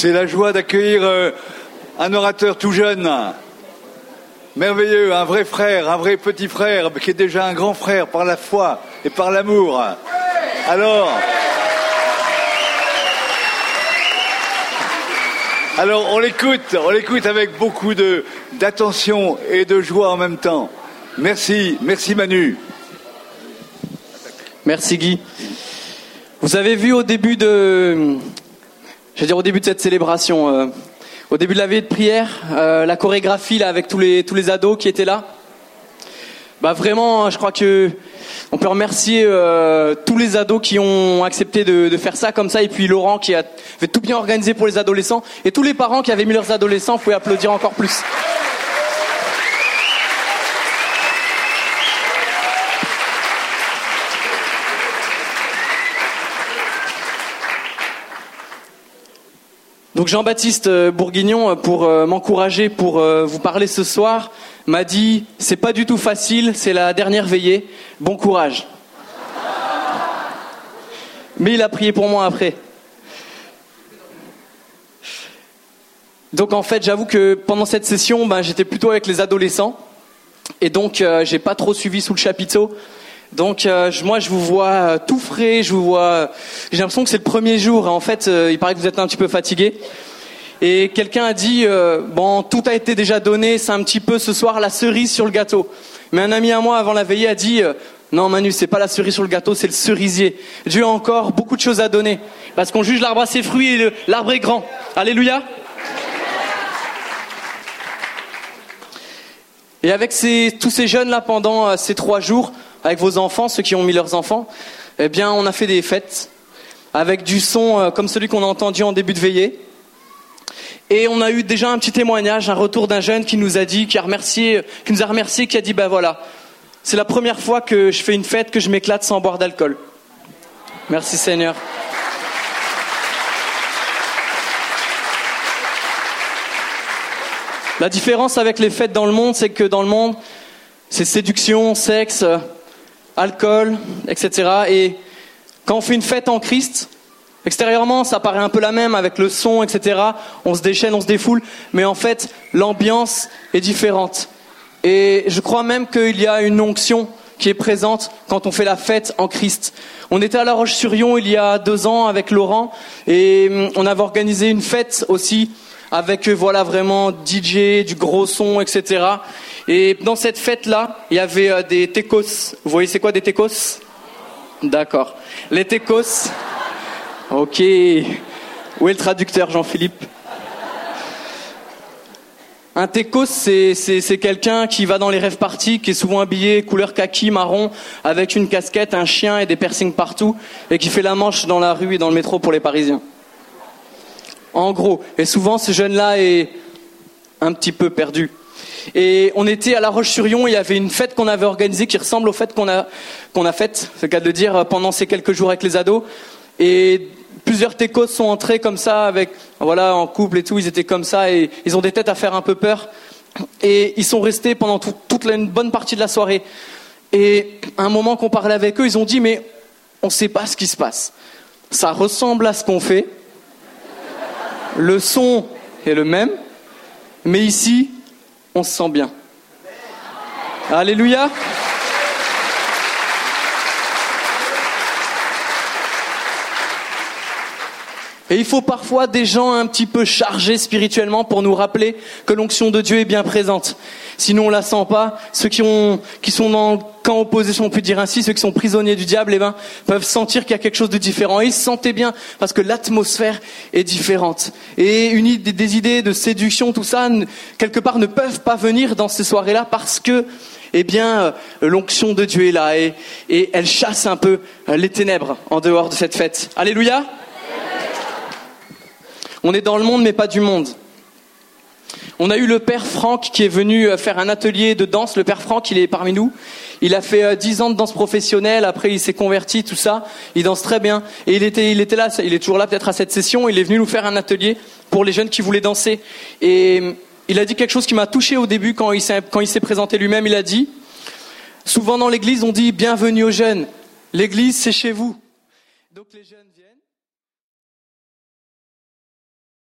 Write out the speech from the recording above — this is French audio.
C'est la joie d'accueillir un orateur tout jeune, merveilleux, un vrai frère, un vrai petit frère, qui est déjà un grand frère par la foi et par l'amour. Alors on l'écoute avec beaucoup d'attention et de joie en même temps. Merci Manu. Merci Guy. Vous avez vu au début de cette célébration, au début de la veillée de prière, la chorégraphie là avec tous les ados qui étaient là. Vraiment, je crois que on peut remercier tous les ados qui ont accepté de faire ça comme ça, et puis Laurent qui avait tout bien organisé pour les adolescents, et tous les parents qui avaient mis leurs adolescents. Vous pouvez applaudir encore plus. Donc Jean-Baptiste Bourguignon, pour m'encourager, pour vous parler ce soir, m'a dit « C'est pas du tout facile, c'est la dernière veillée, bon courage ». Mais il a prié pour moi après. Donc en fait, j'avoue que pendant cette session, j'étais plutôt avec les adolescents, et donc j'ai pas trop suivi sous le chapiteau. Donc moi je vous vois tout frais, j'ai l'impression que c'est le premier jour. En fait, il paraît que vous êtes un petit peu fatigué. Et quelqu'un a dit tout a été déjà donné, c'est un petit peu ce soir la cerise sur le gâteau. Mais un ami à moi avant la veillée a dit non Manu, c'est pas la cerise sur le gâteau, c'est le cerisier. Dieu a encore beaucoup de choses à donner, parce qu'on juge l'arbre à ses fruits et l'arbre est grand. Alléluia. Et avec tous ces jeunes là pendant ces 3 jours, avec vos enfants, ceux qui ont mis leurs enfants, on a fait des fêtes avec du son comme celui qu'on a entendu en début de veillée. Et on a eu déjà un petit témoignage, un retour d'un jeune qui nous a dit, qui nous a remercié, qui a dit voilà, c'est la première fois que je fais une fête, que je m'éclate sans boire d'alcool. Merci Seigneur. La différence avec les fêtes dans le monde, c'est que dans le monde, c'est séduction, sexe, alcool, etc. Et quand on fait une fête en Christ, extérieurement, ça paraît un peu la même avec le son, etc. On se déchaîne, on se défoule, mais en fait, l'ambiance est différente. Et je crois même qu'il y a une onction qui est présente quand on fait la fête en Christ. On était à La Roche-sur-Yon il y a 2 ans avec Laurent, et on avait organisé une fête aussi avec vraiment DJ, du gros son, etc. Et dans cette fête-là, il y avait des tecos. Vous voyez c'est quoi des tecos ? D'accord. Les tecos. Ok. Où est le traducteur, Jean-Philippe ? Un tecos, c'est quelqu'un qui va dans les rave parties, qui est souvent habillé couleur kaki, marron, avec une casquette, un chien et des piercings partout, et qui fait la manche dans la rue et dans le métro pour les Parisiens. En gros. Et souvent, ce jeune-là est un petit peu perdu. Et on était à La Roche-sur-Yon, il y avait une fête qu'on avait organisée qui ressemble aux fêtes qu'on a faites, c'est le cas de le dire, pendant ces quelques jours avec les ados. Et plusieurs tecos sont entrés comme ça, en couple et tout, ils étaient comme ça, et ils ont des têtes à faire un peu peur. Et ils sont restés pendant une bonne partie de la soirée. Et à un moment qu'on parlait avec eux, ils ont dit, mais on ne sait pas ce qui se passe. Ça ressemble à ce qu'on fait. Le son est le même, mais ici, on se sent bien. Alléluia. Et il faut parfois des gens un petit peu chargés spirituellement pour nous rappeler que l'onction de Dieu est bien présente. Sinon on la sent pas. Ceux qui sont dans le camp opposé, si on peut dire ainsi, ceux qui sont prisonniers du diable, peuvent sentir qu'il y a quelque chose de différent. Et ils se sentaient bien parce que l'atmosphère est différente. Et des idées de séduction, tout ça, quelque part ne peuvent pas venir dans ces soirées-là parce que l'onction de Dieu est là et elle chasse un peu les ténèbres en dehors de cette fête. Alléluia. On est dans le monde mais pas du monde. On a eu le père Franck qui est venu faire un atelier de danse. Le père Franck, il est parmi nous. Il a fait 10 ans de danse professionnelle. Après, il s'est converti, tout ça. Il danse très bien. Et il était là. Il est toujours là, peut-être à cette session. Il est venu nous faire un atelier pour les jeunes qui voulaient danser. Et il a dit quelque chose qui m'a touché au début quand il s'est présenté lui-même. Il a dit, souvent dans l'église, on dit bienvenue aux jeunes. L'église, c'est chez vous. Donc les jeunes